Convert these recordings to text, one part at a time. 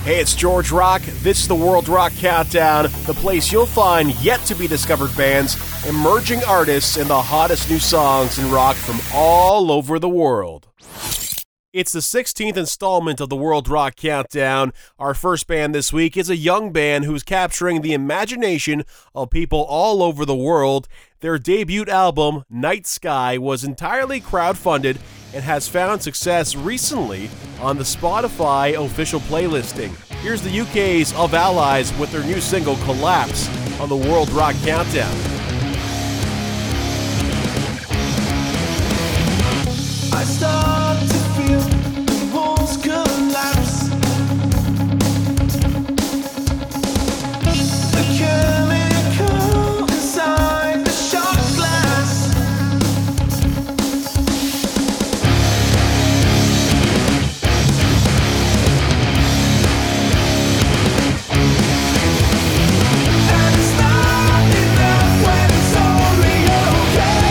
Hey, it's George Rock. This is the World Rock Countdown, the place you'll find yet-to-be-discovered bands, emerging artists, and the hottest new songs in rock from all over the world. It's the 16th installment of the World Rock Countdown. Our first band this week is a young band who's capturing the imagination of people all over the world. Their debut album, Night Sky, was entirely crowdfunded and has found success recently on the Spotify official playlisting. Here's the UK's Of Allies with their new single, Collapse, on the World Rock Countdown. I start to feel the walls collapse. The chemical inside the shot glass. And it's not enough when it's only okay.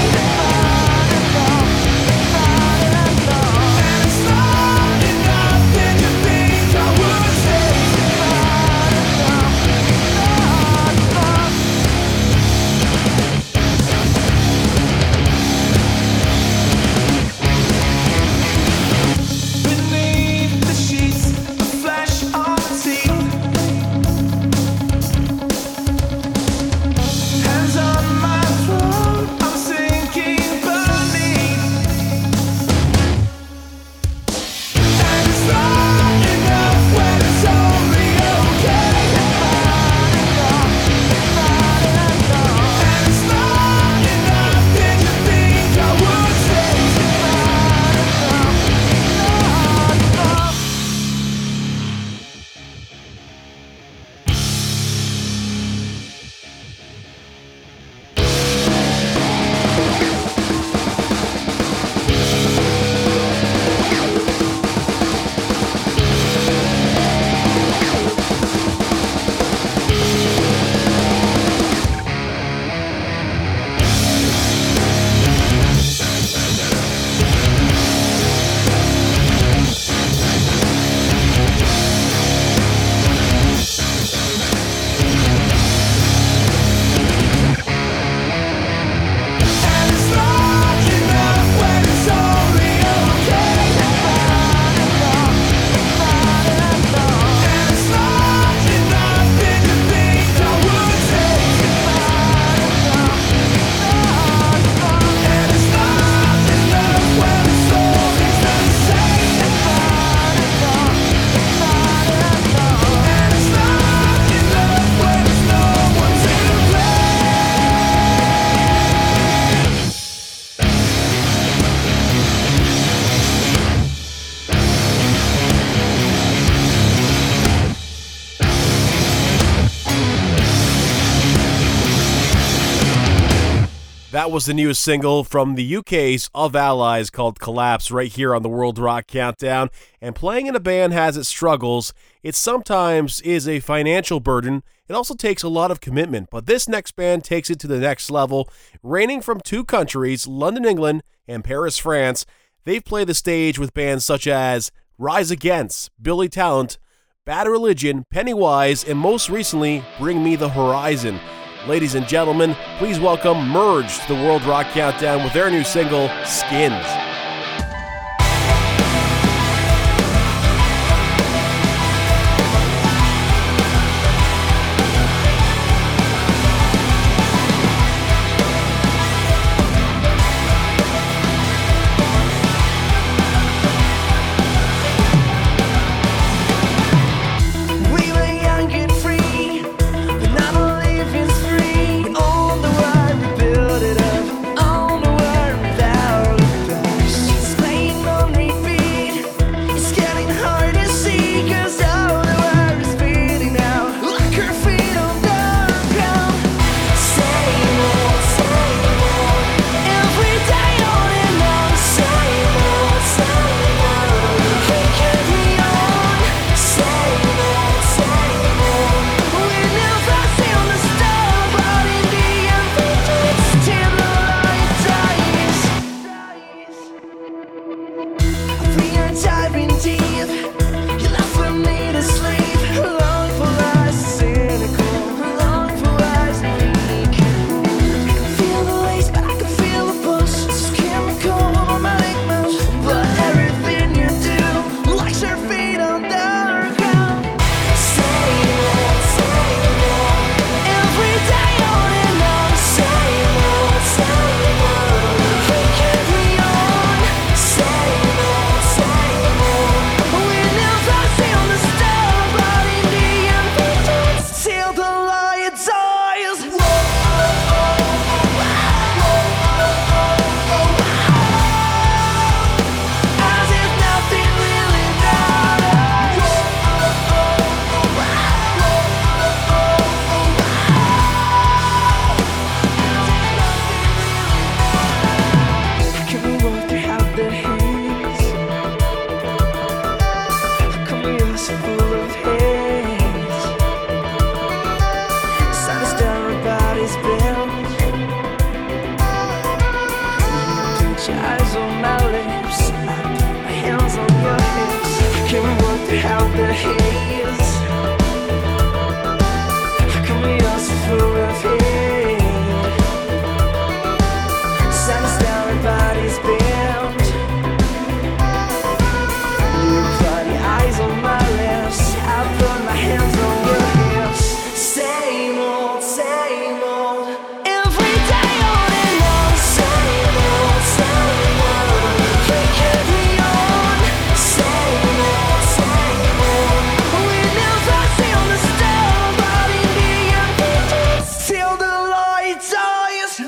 That was the newest single from the UK's Of Allies called Collapse right here on the World Rock Countdown. And playing in a band has its struggles. It sometimes is a financial burden. It also takes a lot of commitment. But this next band takes it to the next level. Reigning from two countries, London, England, and Paris, France, they've played the stage with bands such as Rise Against, Billy Talent, Bad Religion, Pennywise, and most recently, Bring Me the Horizon. Ladies and gentlemen, please welcome Merge to the World Rock Countdown with their new single, Skins. Diving deep, you left for me to sleep. of the haze. How come we are so full of hate? Sat us down and bodies bent. You apply your eyes on my lips. I put my hands on your hips. Same old, same old. Every day on and on. Same old, same old. We carry on. Same old, same old. We never feel the storm, but in the end we just till the light dies.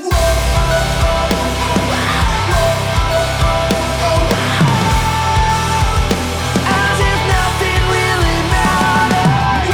As if nothing really matters.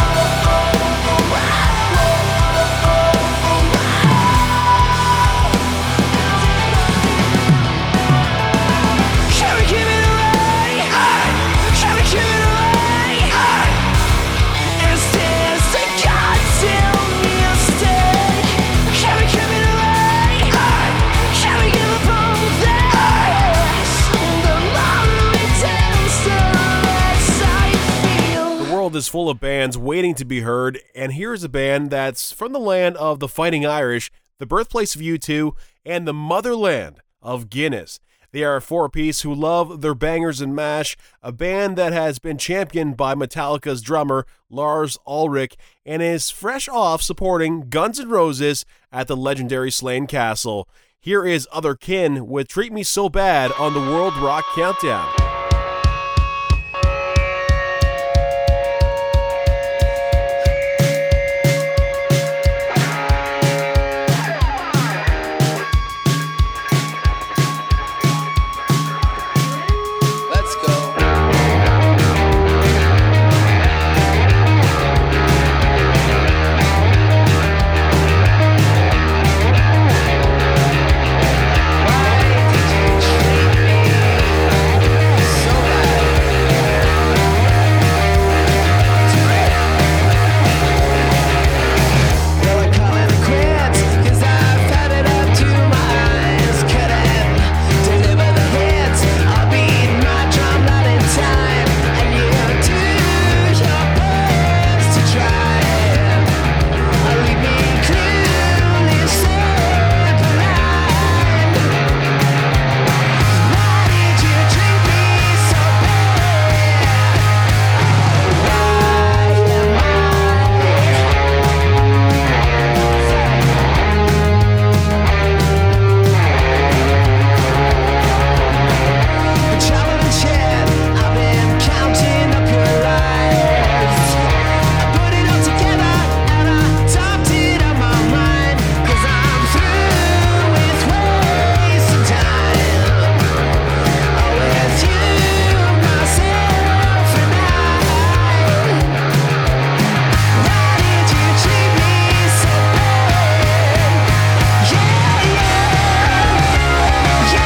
Can we give it away? Can we give it away? Is this a goddamn mistake? Can we give it away? Can we give up on this? The more it tends, the less I feel. The world is full of bands waiting to be heard, and here's a band that's from the land of the Fighting Irish, the birthplace of U2, and the motherland of Guinness. They are a four-piece who love their bangers and mash, a band that has been championed by Metallica's drummer Lars Ulrich and is fresh off supporting Guns N' Roses at the legendary Slane Castle. Here is Other Kin with Treat Me So Bad on the World Rock Countdown. Let's go. Well, I call it quits, 'cause I've had it up to my eyes. Couldn't deliver the hits. I'll beat my drum not in time, and you do your best to try it. Leave me clueless and blind. Why did you treat me so bad? Why am I? Trouble and chat, I've been counting up your lies. I put it all together and I talked it out my mind. 'Cause I'm through with wasting time. With you, myself and I. Why did you treat me so bad? Yeah, yeah,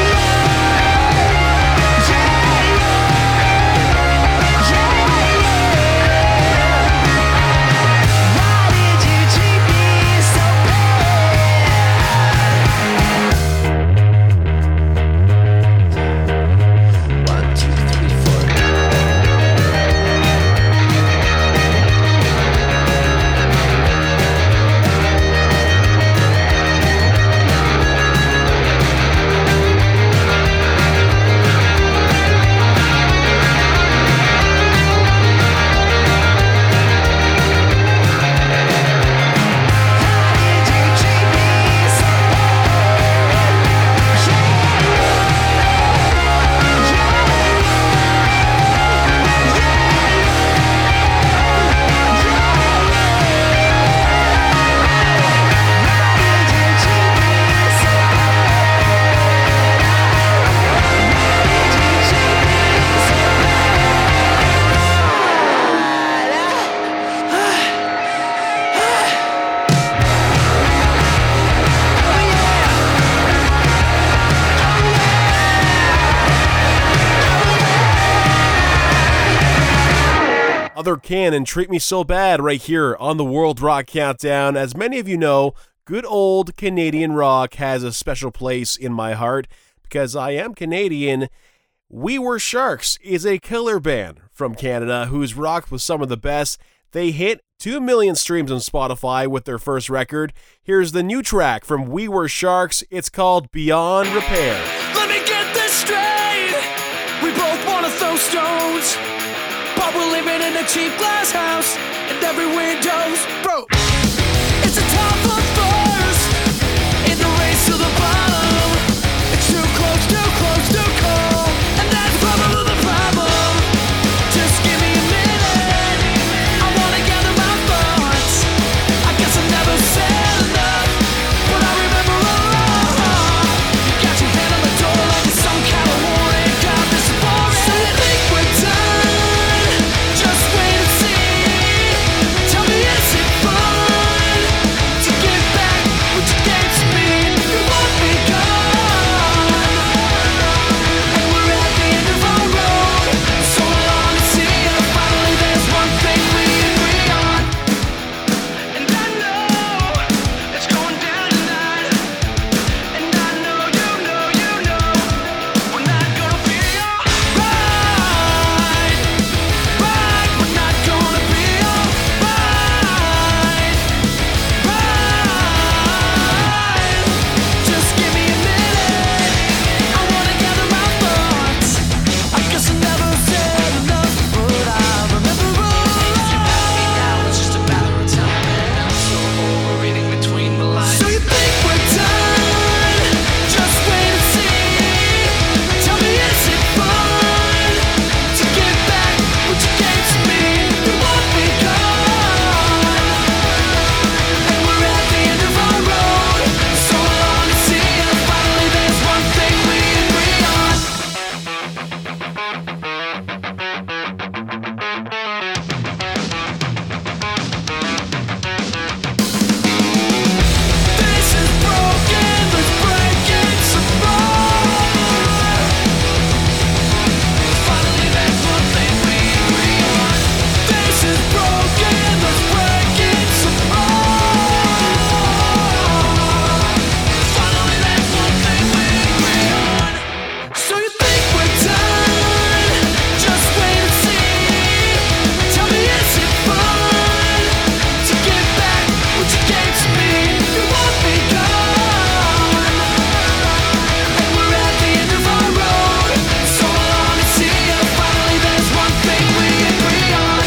Why did you treat me so bad? 1, 2, 3, 4. Other Kin and Treat Me So Bad right here on the World Rock Countdown. As many of you know, good old Canadian rock has a special place in my heart because I am Canadian. We Were Sharks is a killer band from Canada who's rocked with some of the best. They hit 2 million streams on Spotify with their first record. Here's the new track from We Were Sharks. It's called Beyond Repair. Let me get this straight. We both wanna throw stones, but we're living in a cheap glass house, and every window's broke. It's a time for first in the race to the bottom. It's too close, too close, too cold, and that's probably the problem. Just give me a minute. I wanna gather my thoughts. I guess I never said enough, but I remember a lot. You got your hand on the door like it's some kind of warning. God, this is boring. So you think we're done? Just wait and see. Tell me, is it fun to give back what you gave to me? You want me gone, and we're at the end of our road. So long to see you. Finally, there's one thing we agree on, and I know it's going down tonight. And I know you know we're not gonna be alright. Right, we're not gonna be alright. Right, just give me a minute. I wanna gather my thoughts. I guess I never said enough, but I remember all. If you ask me now, it's just a matter of time, and I'm so over reading between the lines. So you think we're done? Just wait and see. Tell me, is it fun to give back what you gave to me? You want me gone, and we're at the end of our road. So long to see you. Finally, there's one thing we agree on. This is broken, let's break it some more. Finally, there's one thing we agree on. This is broken, let's break it some more. Finally, there's one thing we agree on. So you think we're done? Just wait and see. Tell me, is it fun to give back what you gave to me? You want me gone, and we're at the end of our road. So long to see you. Finally, there's one thing we agree on.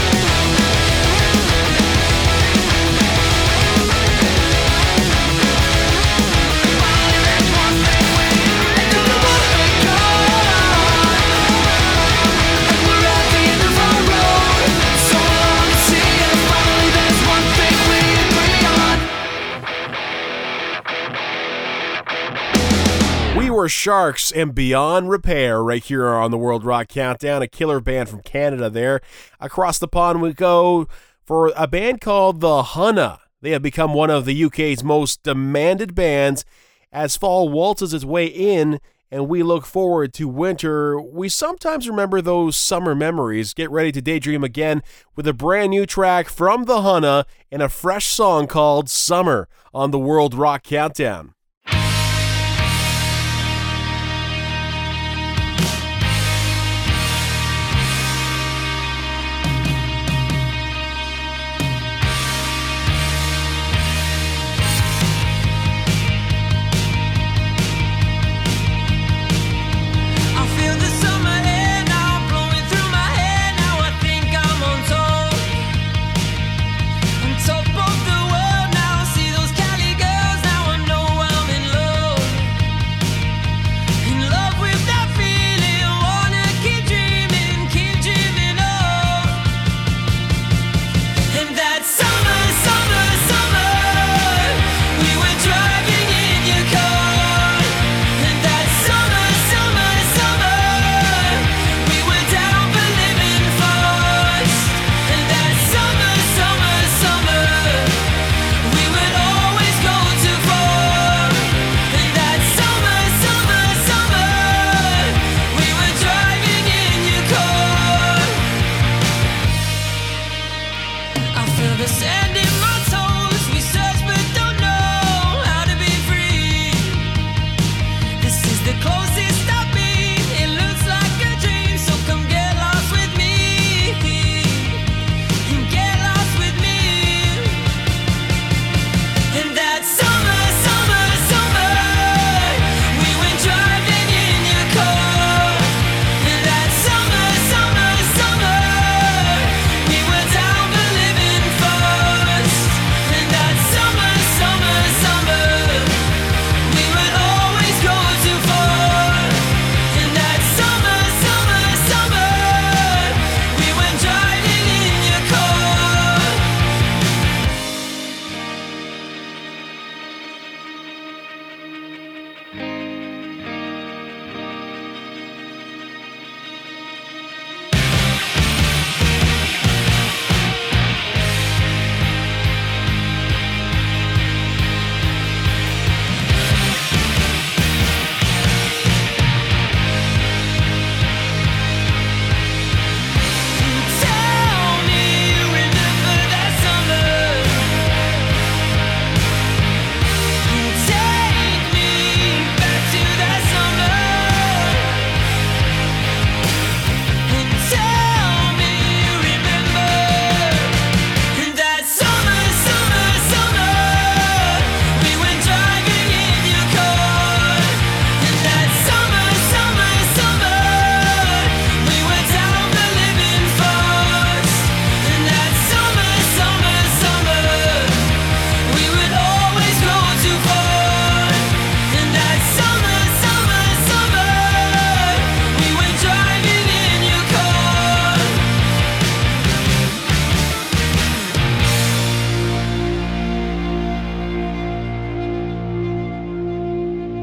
Finally, there's one thing we agree on. You want me gone, and we're at the end of our road. So long to see you. Finally, there's one thing we agree on. We Were Sharks and Beyond Repair right here on the World Rock Countdown, a killer band from Canada there. Across the pond we go for a band called The Hunna. They have become one of the UK's most demanded bands. As fall waltzes its way in and we look forward to winter, we sometimes remember those summer memories. Get ready to daydream again with a brand new track from The Hunna and a fresh song called Summer on the World Rock Countdown. I feel the summer air now blowing through my hair. Now I think I'm on top of the world now. See those Cali girls now. I know I'm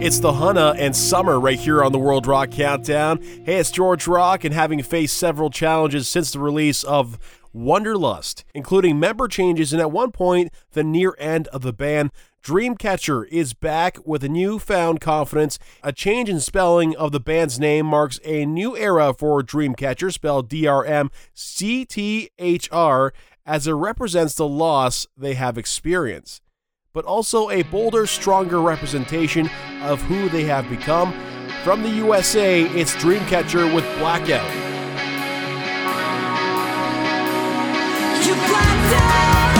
It's the Hunna and Summer right here on the World Rock Countdown. Hey, it's George Rock, and having faced several challenges since the release of Wonderlust, including member changes and at one point the near end of the band, Dreamcatcher is back with a newfound confidence. A change in spelling of the band's name marks a new era for Dreamcatcher, spelled DRMCTHR, as it represents the loss they have experienced, but also a bolder, stronger representation of who they have become. From the USA, it's Dreamcatcher with Blackout. You blacked out.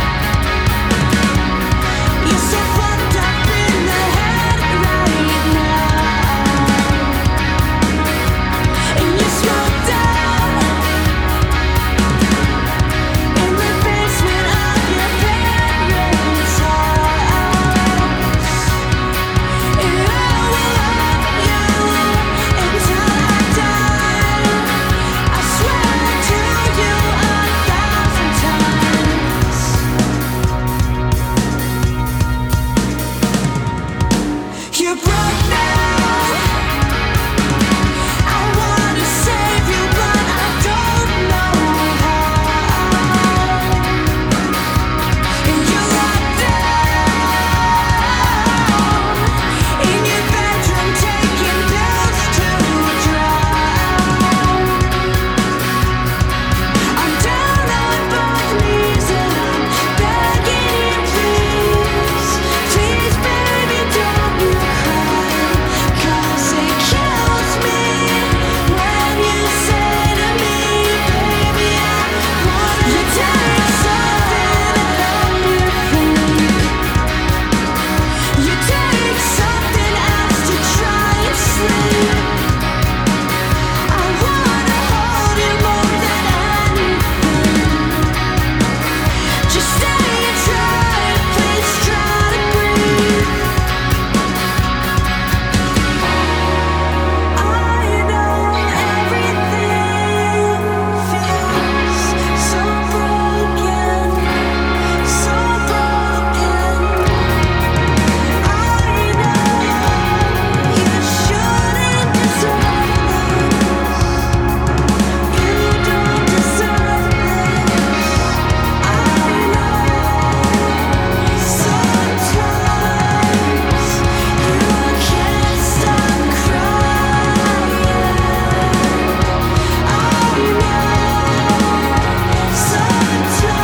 You're so fucked up in the head right now, and you're smoked out in the basement of your parents' house. And I will love you until I die. I swear to you 1,000 times. You broke now. I wanna save you, but I don't know how. And you're locked down in your bedroom, taking pills to drown. I'm down on both knees and I'm begging you, please, please, baby, don't you cry, 'cause it kills me when you say to me, baby, I wanna take something out of you. You take something else to try and sleep. I wanna hold you more than anything. Just stay and try, please try to breathe. I know everything feels so broken, so broken. I know you shouldn't deserve this. You don't deserve this. I know sometimes you can't stop crying. I know sometimes the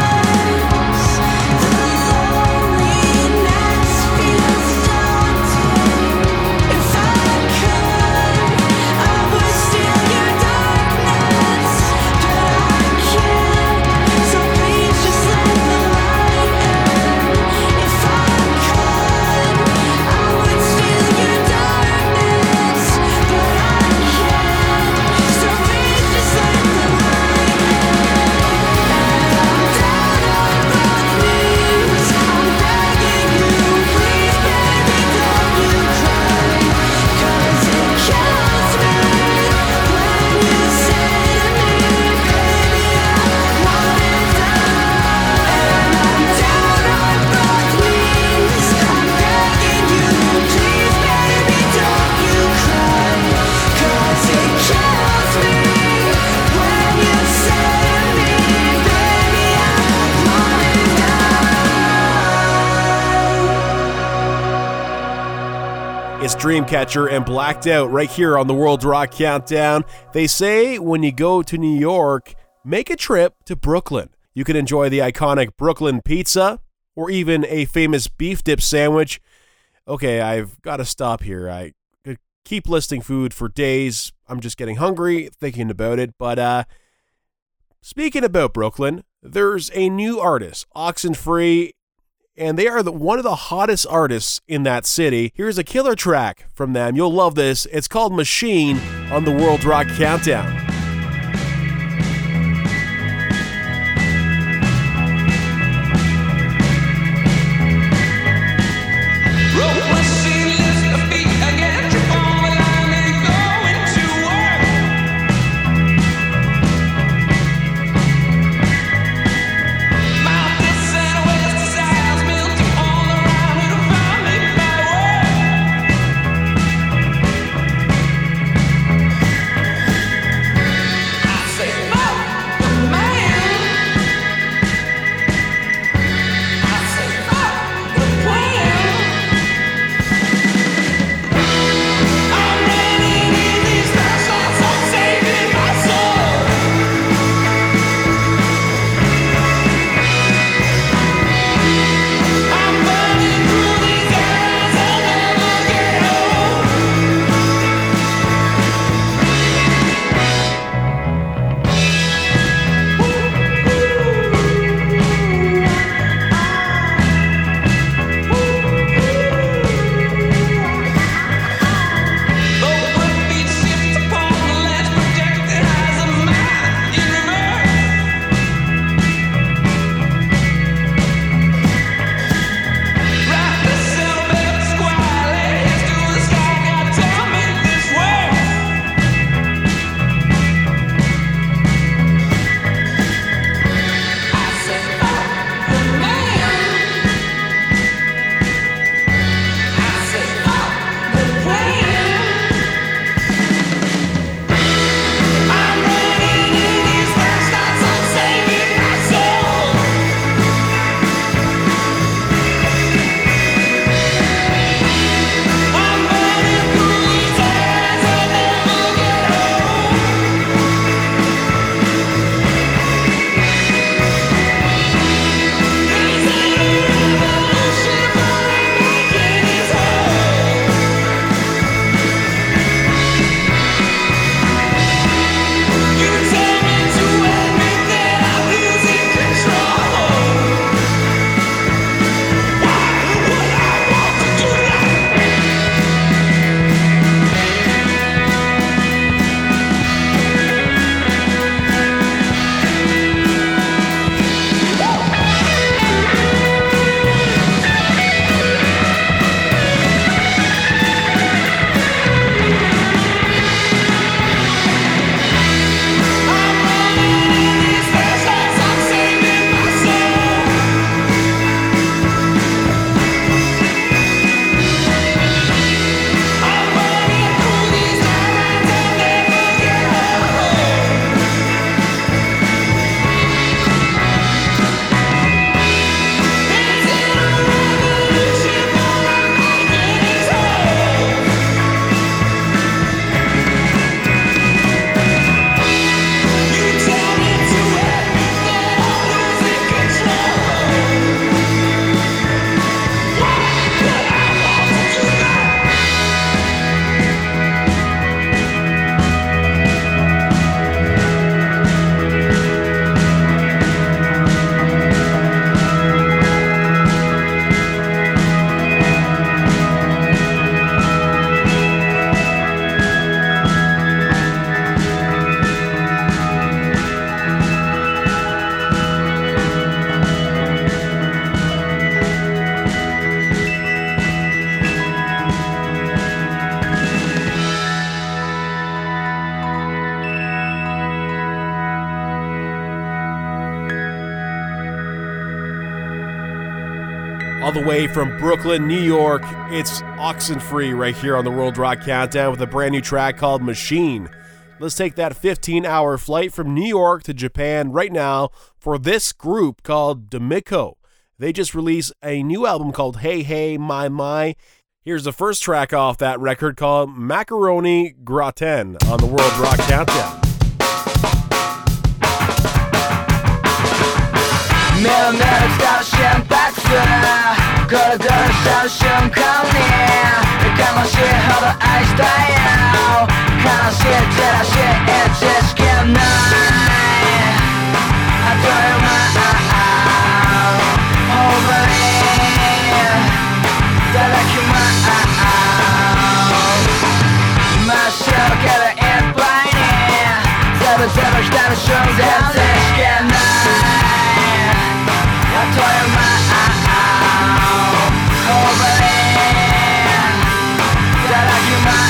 loneliness feels daunting. If I could, I would steal your darkness, but I can't. So please just let the light in. If I could, I would steal your darkness, but I can't. So please just let the light in. I'm down on both knees, I'm begging you, please, baby, don't you cry, 'cause it kills me when you say to me, baby, I wanna die. And I'm down on both knees, I'm begging you, please, baby, don't you cry, 'cause it kills me when you say to me, baby, I wanna die. It's Dreamcatcher and Blacked Out right here on the World Rock Countdown. They say when you go to New York, make a trip to Brooklyn. You can enjoy the iconic Brooklyn pizza or even a famous beef dip sandwich. Okay, I've got to stop here. I could keep listing food for days. I'm just getting hungry thinking about it. But speaking about Brooklyn, there's a new artist, Oxenfree, and they are one of the hottest artists in that city. Here's a killer track from them. You'll love this. It's called Machine on the World Rock Countdown. Mouth All the way from Brooklyn, New York, it's Oxenfree right here on the World Rock Countdown with a brand new track called Machine. Let's take that 15-hour flight from New York to Japan right now for this group called Demiko. They just released a new album called Hey Hey My My. Here's the first track off that record called Macaroni Gratin on the World Rock Countdown. 매일매일 다시 박스 걸어들어 샤워 순간에 가만히 하루 아이스타일 가만히 제라시 It's good night I do my over it 달라키마 마셔 get it in blind 제발 기다려 순간 It's good night I told you my over it 달라기 my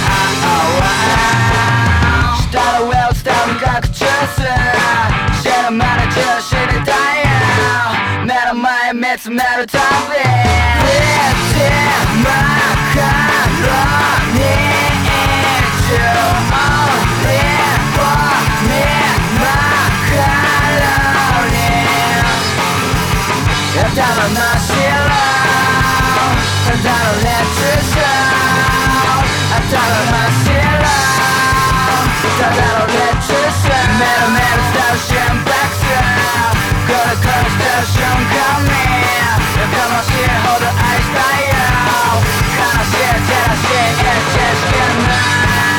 Start a well start как часы Shit I'm out of jail shit it die Matter my mix matter time It's in my macaroni It's you only for me macaroni I don't know zero I don't let you show I don't know zero I don't let you show 매일매일 스타일은 박스 걸어걸어 스타일은 감히 가만히 hold 아이스타일 가만히 제라시 It's just good night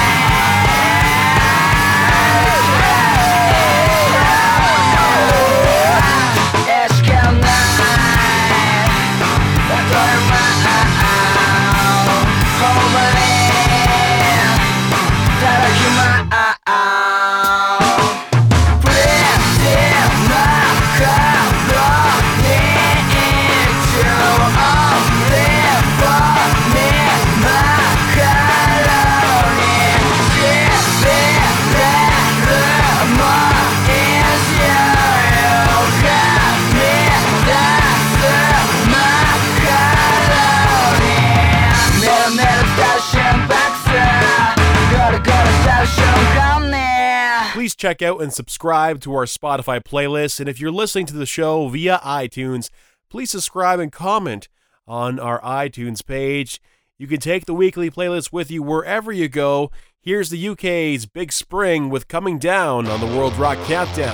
Please check out and subscribe to our Spotify playlist. And if you're listening to the show via iTunes, please subscribe and comment on our iTunes page. You can take the weekly playlist with you wherever you go. Here's the UK's Big Spring with Coming Down on the World Rock Countdown.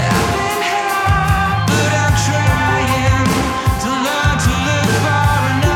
But I'm trying to learn to look far enough.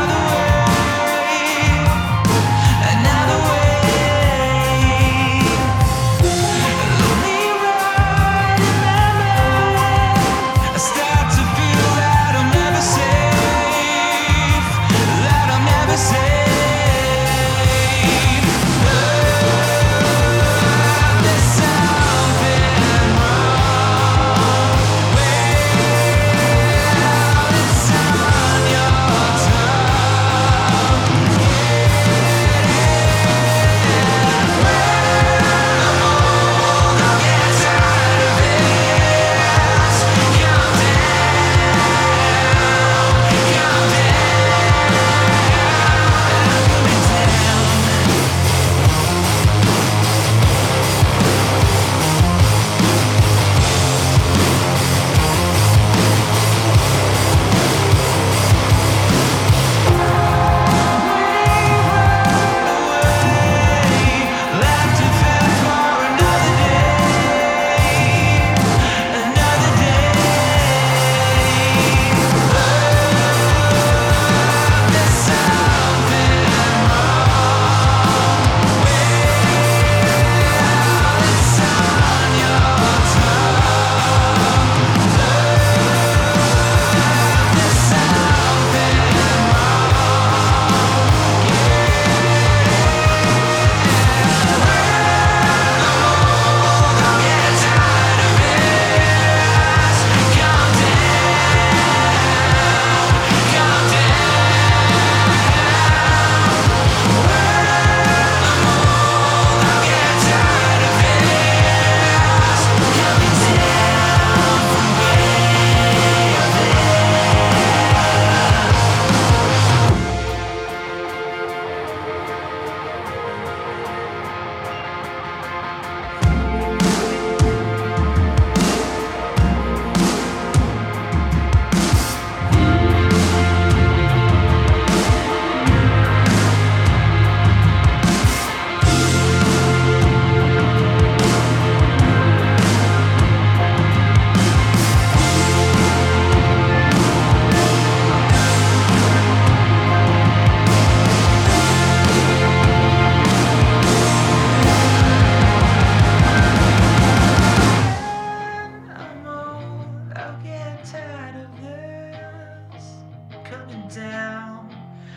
tired of this coming down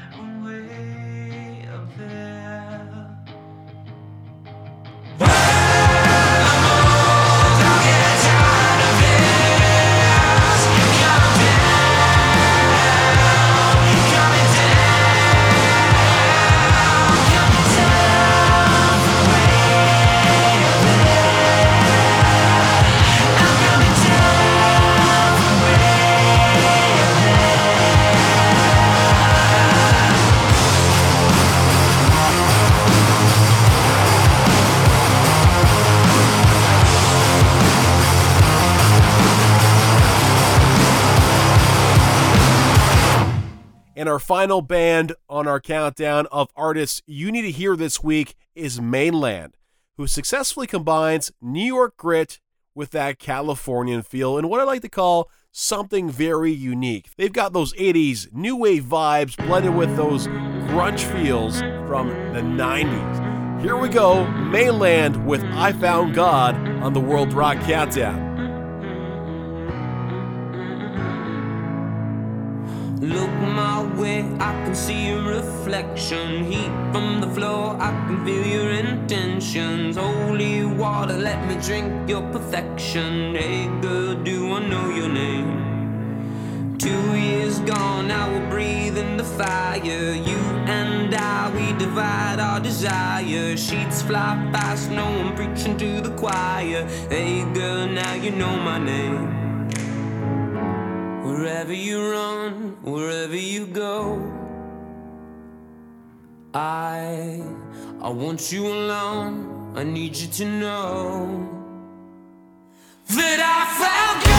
way up there. And our final band on our countdown of artists you need to hear this week is Mainland, who successfully combines New York grit with that Californian feel in what I like to call something very unique. They've got those 80s new wave vibes blended with those grunge feels from the 90s. Here we go, Mainland with I Found God on the World Rock Countdown. Look my way, I can see your reflection. Heat from the floor, I can feel your intentions. Holy water, let me drink your perfection. Hey girl, do I know your name? 2 years gone, now we're breathing the fire. You and I, we divide our desire. Sheets fly past, no one preaching to the choir. Hey girl, now you know my name. Wherever you run, wherever you go, I want you alone. I need you to know that I found God.